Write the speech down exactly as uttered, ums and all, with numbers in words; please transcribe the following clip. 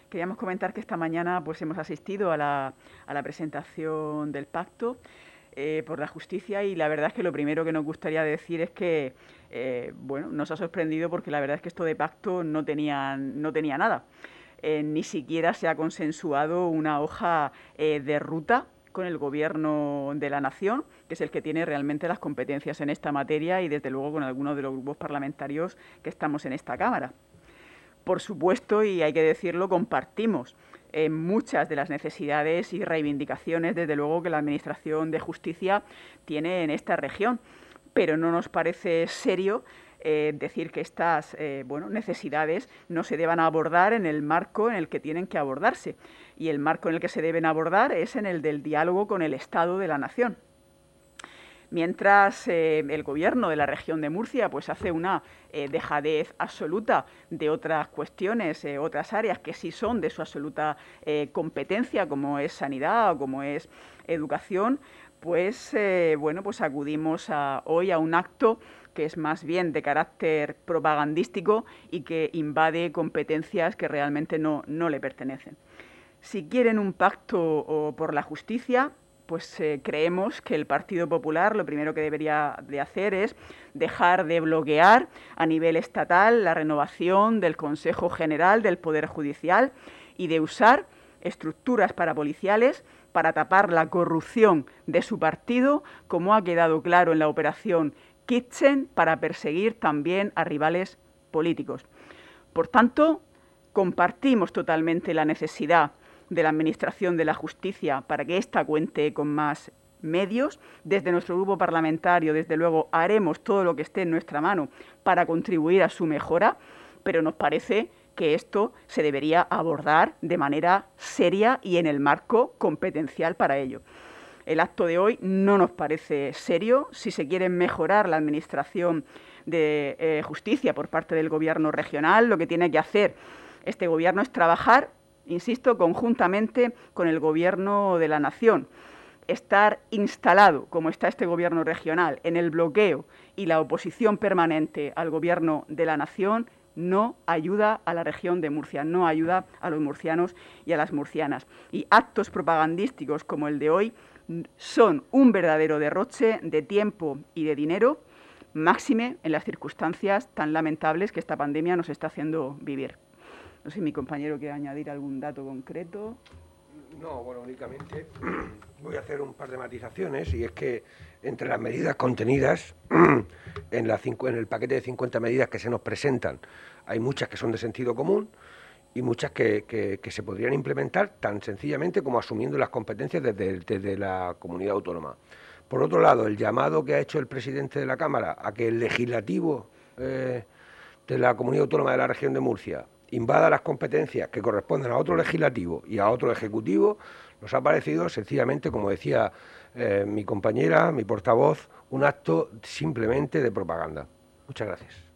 Queríamos comentar que esta mañana pues, hemos asistido a la, a la presentación del pacto eh, por la justicia y la verdad es que lo primero que nos gustaría decir es que eh, bueno, nos ha sorprendido porque la verdad es que esto de pacto no tenía, no tenía nada. Eh, ni siquiera se ha consensuado una hoja eh, de ruta con el Gobierno de la Nación, que es el que tiene realmente las competencias en esta materia y desde luego con algunos de los grupos parlamentarios que estamos en esta Cámara. Por supuesto, y hay que decirlo, compartimos eh, muchas de las necesidades y reivindicaciones, desde luego, que la Administración de Justicia tiene en esta región, pero no nos parece serio eh, decir que estas eh, bueno, necesidades no se deban abordar en el marco en el que tienen que abordarse. Y el marco en el que se deben abordar es en el del diálogo con el Estado de la Nación. Mientras eh, el Gobierno de la región de Murcia pues hace una eh, dejadez absoluta de otras cuestiones, eh, otras áreas que sí son de su absoluta eh, competencia, como es sanidad o como es educación, pues eh, bueno, pues acudimos a, hoy a un acto que es más bien de carácter propagandístico y que invade competencias que realmente no, no le pertenecen. Si quieren un pacto o por la justicia, pues eh, creemos que el Partido Popular lo primero que debería de hacer es dejar de bloquear a nivel estatal la renovación del Consejo General del Poder Judicial y de usar estructuras parapoliciales para tapar la corrupción de su partido, como ha quedado claro en la operación Kitchen, para perseguir también a rivales políticos. Por tanto, compartimos totalmente la necesidad de la Administración de la Justicia para que ésta cuente con más medios. Desde nuestro grupo parlamentario, desde luego, haremos todo lo que esté en nuestra mano para contribuir a su mejora, pero nos parece que esto se debería abordar de manera seria y en el marco competencial para ello. El acto de hoy no nos parece serio. Si se quiere mejorar la Administración de eh, Justicia por parte del Gobierno regional, lo que tiene que hacer este Gobierno es trabajar, insisto, conjuntamente con el Gobierno de la Nación. Estar instalado, como está este Gobierno regional, en el bloqueo y la oposición permanente al Gobierno de la Nación no ayuda a la región de Murcia, no ayuda a los murcianos y a las murcianas. Y actos propagandísticos como el de hoy son un verdadero derroche de tiempo y de dinero, máxime en las circunstancias tan lamentables que esta pandemia nos está haciendo vivir. No sé si mi compañero quiere añadir algún dato concreto. No, bueno, únicamente voy a hacer un par de matizaciones, y es que entre las medidas contenidas en, la, en el paquete de cincuenta medidas que se nos presentan, hay muchas que son de sentido común y muchas que, que, que se podrían implementar tan sencillamente como asumiendo las competencias desde, desde la comunidad autónoma. Por otro lado, el llamado que ha hecho el presidente de la Cámara a que el legislativo eh, de la comunidad autónoma de la región de Murcia invada las competencias que corresponden a otro legislativo y a otro ejecutivo, nos ha parecido sencillamente, como decía eh, mi compañera, mi portavoz, un acto simplemente de propaganda. Muchas gracias.